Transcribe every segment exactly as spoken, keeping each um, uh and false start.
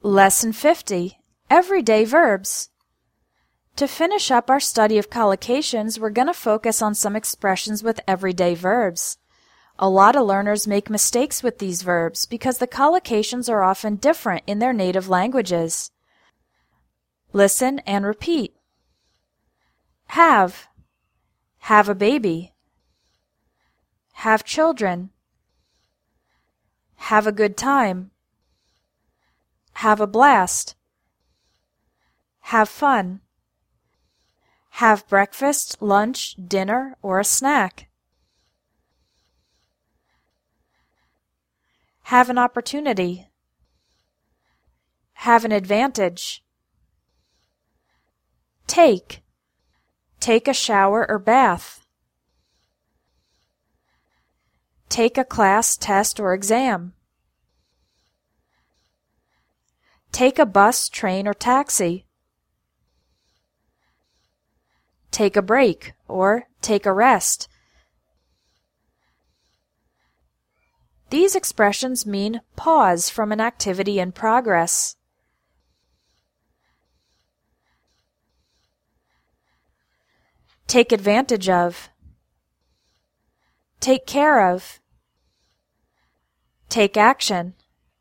Lesson fifty. Everyday Verbs. To finish up our study of collocations, we're going to focus on some expressions with everyday verbs. A lot of learners make mistakes with these verbs because the collocations are often different in their native languages. Listen and repeat. Have. Have a baby. Have children. Have a good time. Have a blast. Have fun. Have breakfast, lunch, dinner, or a snack. Have an opportunity. Have an advantage. Take. Take a shower or bath. Take a class, test, or exam. Take a bus, train, or taxi. Take a break or take a rest. These expressions mean pause from an activity in progress. Take advantage of. Take care of. Take action.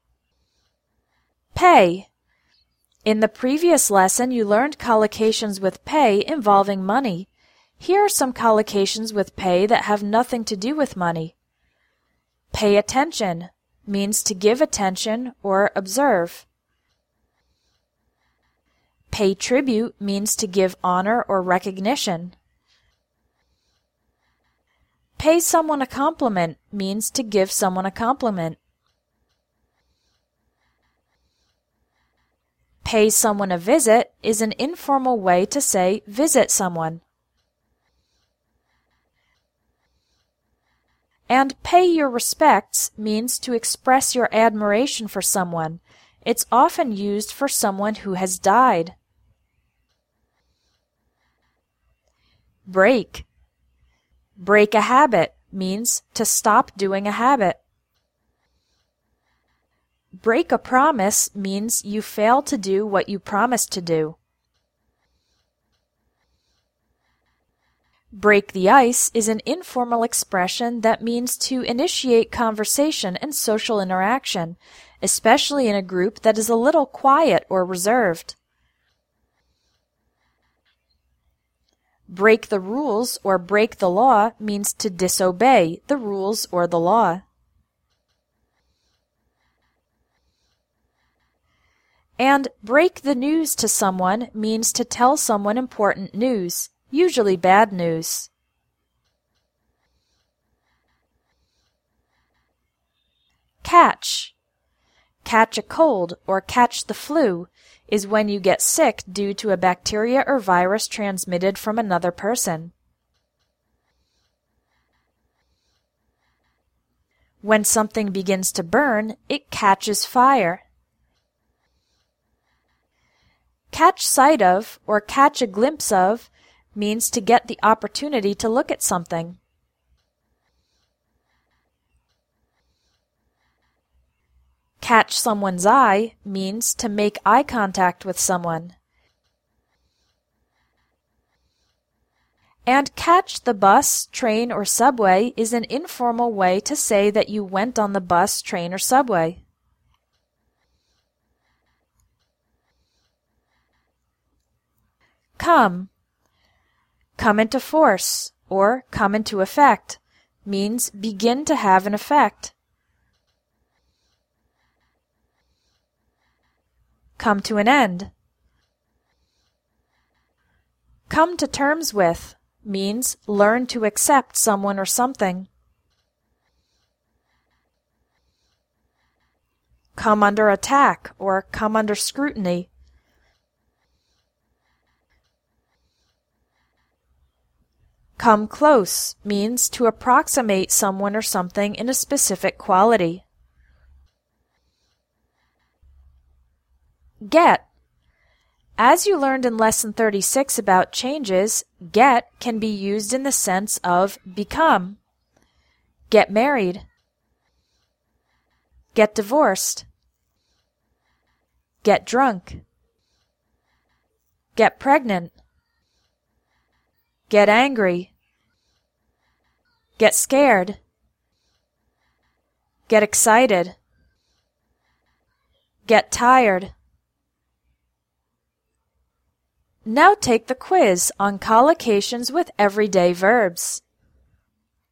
Pay. In the previous lesson, you learned collocations with pay involving money. Here are some collocations with pay that have nothing to do with money. Pay attention means to give attention or observe. Pay tribute means to give honor or recognition. Pay someone a compliment means to give someone a compliment. Pay someone a visit is an informal way to say visit someone. And pay your respects means to express your admiration for someone. It's often used for someone who has died. Break. Break a habit means to stop doing a habit. Break a promise means you fail to do what you promised to do. Break the ice is an informal expression that means to initiate conversation and social interaction, especially in a group that is a little quiet or reserved. Break the rules or break the law means to disobey the rules or the law. And break the news to someone means to tell someone important news, usually bad news. Catch. Catch a cold or catch the flu is when you get sick due to a bacteria or virus transmitted from another person. When something begins to burn, it catches fire. Catch sight of or catch a glimpse of means to get the opportunity to look at something. Catch someone's eye means to make eye contact with someone. And catch the bus, train, or subway is an informal way to say that you went on the bus, train, or subway. Come. Come into force or come into effect means begin to have an effect. Come to an end. Come to terms with means learn to accept someone or something. Come under attack or come under scrutiny. Come close means to approximate someone or something in a specific quality. Get. As you learned in Lesson thirty-six about changes, get can be used in the sense of become. Get married. Get divorced. Get drunk. Get pregnant. Get angry. Get scared. Get excited. Get tired. Now take the quiz on collocations with everyday verbs.